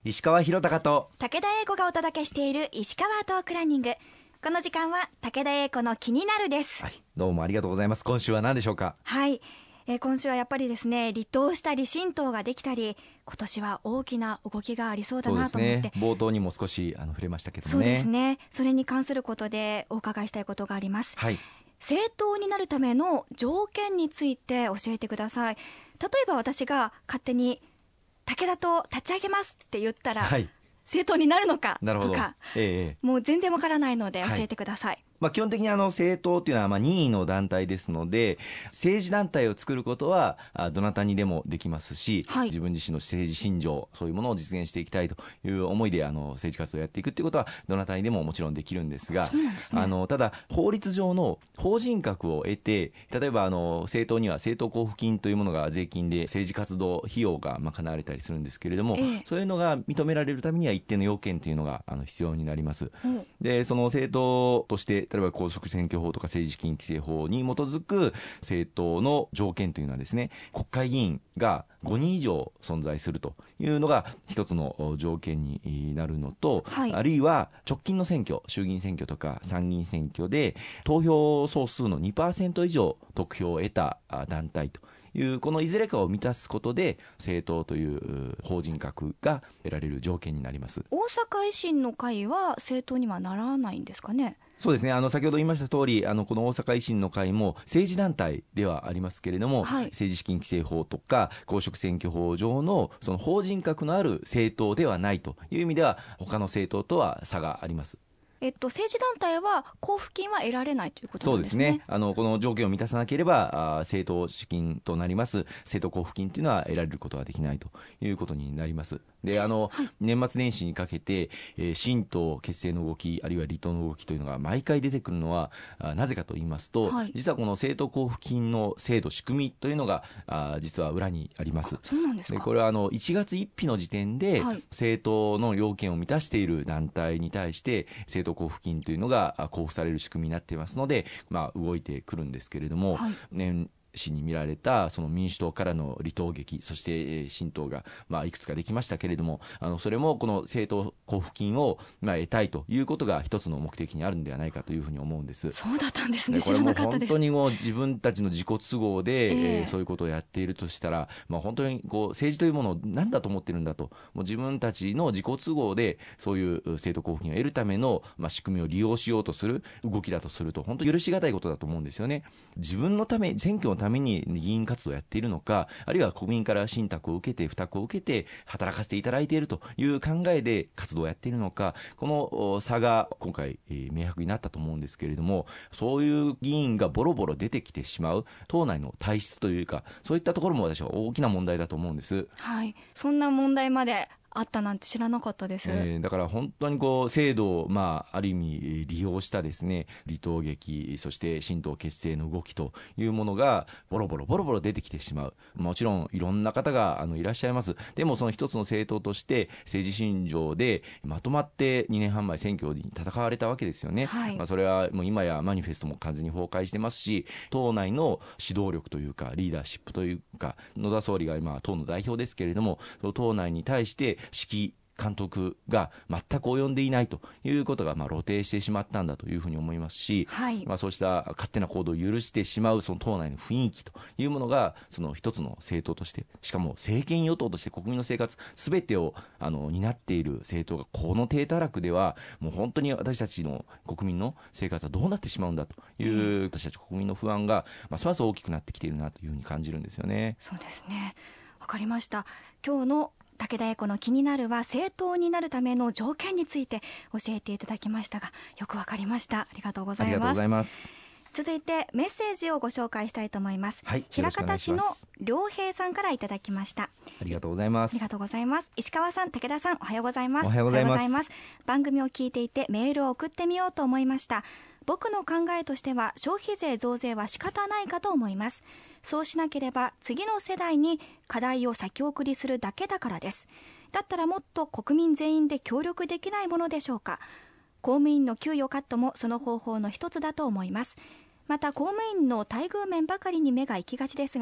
石川博隆と武田英子がお届けしている石川トークランニング。この時間は武田英子の気になるです。 はい、どうもありがとうございます。今週は何でしょうか。 はい、今週はやっぱりですね、離島したり新島ができたり、今年は大きな動きがありそうだなと思って、 そうですね、冒頭にも少し触れましたけどもね。 そうですね、それに関することでお伺いしたいことがあります。 はい、 政党になるための条件について教えてください。例えば私が勝手に武田と立ち上げますって言ったら、 はい、 政党になるのかなるほど、 とか、もう全然わからないので教えてください。 基本的に政党というのは任意の団体ですので、政治団体を作ることはどなたにでもできますし、 はい、 自分自身の政治信条、そういうものを実現していきたいという思いで政治活動をやっていくということはどなたにでももちろんできるんですが、 そうなんですね。 ただ法律上の法人格を得て、例えば政党には政党交付金というものが税金で政治活動費用が賄われたりするんですけれども、そういうのが認められるためには一定の要件というのが必要になります。でその政党として例えば公職選挙法とか政治資金規正法に基づく政党の条件というのはですね、国会議員が5人以上存在するというのが一つの条件になるのと、 はい、 あるいは直近の選挙、衆議院選挙とか参議院選挙で投票総数の 2% 以上得票を得た団体というこのいずれかを満たすことで政党という法人格が得られる条件になります。 大阪維新の会は政党にはならないんですかね。 そうですね、先ほど言いました通りこの大阪維新の会も政治団体ではありますけれども、 はい、 政治資金規正法とか公職選挙法上のその法人格のある政党ではないという意味では他の政党とは差があります。 政治団体は交付金は得られないということなんですね。 そうですね、この条件を満たさなければ政党資金となります政党交付金というのは得られることはできないということになります。で年末年始にかけて、新党結成の動きあるいは離党の動きというのが毎回出てくるのはなぜかと言いますと、実はこの政党交付金の制度仕組みというのが実は裏にあります。 そうなんですか。 でこれは1月1日の時点で、政党の要件を満たしている団体に対して政党交付金というのが交付される仕組みになっていますので、動いてくるんですけれども、年始に見られたその民主党からの離党劇、そして新党がいくつかできましたけれども、それもこの政党交付金を得たいということが一つの目的にあるんではないかというふうに思うんです。 そうだったんですね。 これも本知らなかったです。 当にもう自分たちの自己都合で、そういうことをやっているとしたら、本当に政治というものを何だと思ってるんだと、もう自分たちの自己都合でそういう政党交付金を得るための、仕組みを利用しようとする動きだとすると本当に許し難いことだと思うんですよね。自分のため、選挙のために議員活動をやっているのか、あるいは国民から信託を受けて付託を受けて働かせていただいているという考えで活動をやっているのか、この差が今回明白になったと思うんですけれども、そういう議員がボロボロ出てきてしまう党内の体質というか、そういったところも私は大きな問題だと思うんです。 はい、そんな問題まであったなんて知らなかったです。 だから本当に制度をある意味利用したですね、離党劇、そして新党結成の動きというものがボロボロ出てきてしまう。もちろんいろんな方がいらっしゃいます。でもその一つの政党として政治信条でまとまって2年半前選挙に戦われたわけですよね。それはもう今やマニフェストも完全に崩壊してますし、党内の指導力というかリーダーシップというか、野田総理が今党の代表ですけれども、その党内に対して指揮監督が全く及んでいないということが露呈してしまったんだというふうに思いますし、そうした勝手な行動を許してしまうその党内の雰囲気というものがその一つの政党として、しかも政権与党として国民の生活全てを担っている政党がこの低たらくでは、もう本当に私たちの国民の生活はどうなってしまうんだという私たち国民の不安がますます大きくなってきているなというふうに感じるんですよね。 そうですね、わかりました。今日の武田英子の気になるは政党になるための条件について教えていただきましたが、よくわかりました。ありがとうございます。 ありがとうございます。 続いてメッセージをご紹介したいと思います。 はい、 枚方市の良平さんからいただきました。 ありがとうございます。 ありがとうございます。石川さん、武田さん、おはようございます。 おはようございます。 番組を聞いていてメールを送ってみようと思いました。僕の考えとしては消費税増税は仕方ないかと思います。そうしなければ次の世代に課題を先送りするだけだからです。だったらもっと国民全員で協力できないものでしょうか。公務員の給与カットもその方法の一つだと思います。また公務員の待遇面ばかりに目が行きがちですが、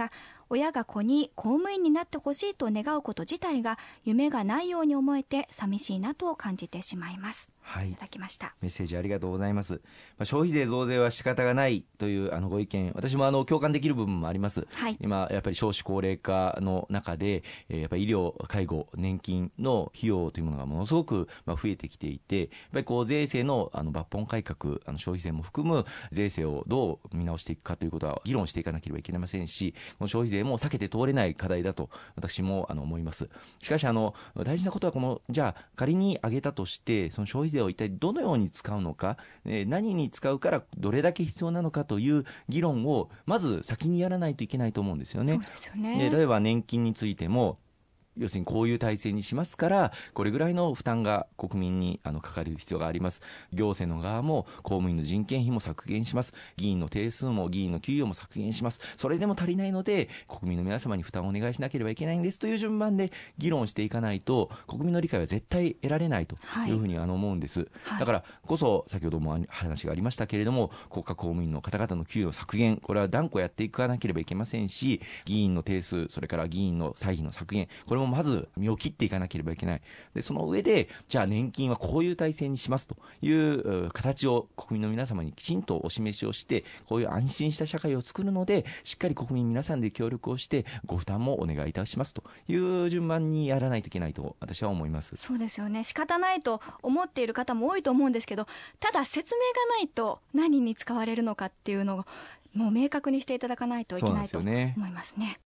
親が子に公務員になってほしいと願うこと自体が夢がないように思えて寂しいなと感じてしまいます。 はい、 いただきました。 メッセージありがとうございます。消費税増税は仕方がないというご意見、私も共感できる部分もあります。 はい、 今やっぱり少子高齢化の中で、やっぱり医療、介護、年金の費用というものがものすごく増えてきていて、やっぱりこう税制の抜本改革、消費税も含む税制をどう見直していくかということは議論していかなければいけませんし、この消費税も避けて通れない課題だと私も思います。しかし大事なことはじゃあ仮に上げたとしてその消費税を一体どのように使うのか、何に使うからどれだけ必要なのかという議論をまず先にやらないといけないと思うんですよね。 そうですよね。 例えば年金についても要するにこういう体制にしますからこれぐらいの負担が国民にかかる必要があります。行政の側も公務員の人件費も削減します。議員の定数も議員の給与も削減します。それでも足りないので国民の皆様に負担をお願いしなければいけないんですという順番で議論していかないと国民の理解は絶対得られないというふうに思うんです、 はい、 だからこそ先ほども話がありましたけれども国家公務員の方々の給与削減、これは断固やっていかなければいけませんし、議員の定数、それから議員の歳費の削減、これもまず身を切っていかなければいけない。でその上でじゃあ年金はこういう体制にしますという形を国民の皆様にきちんとお示しをして、こういう安心した社会を作るのでしっかり国民皆さんで協力をしてご負担もお願いいたしますという順番にやらないといけないと私は思います。 そうですよね。仕方ないと思っている方も多いと思うんですけど、ただ説明がないと何に使われるのかっていうのをもう明確にしていただかないといけないと思いますね。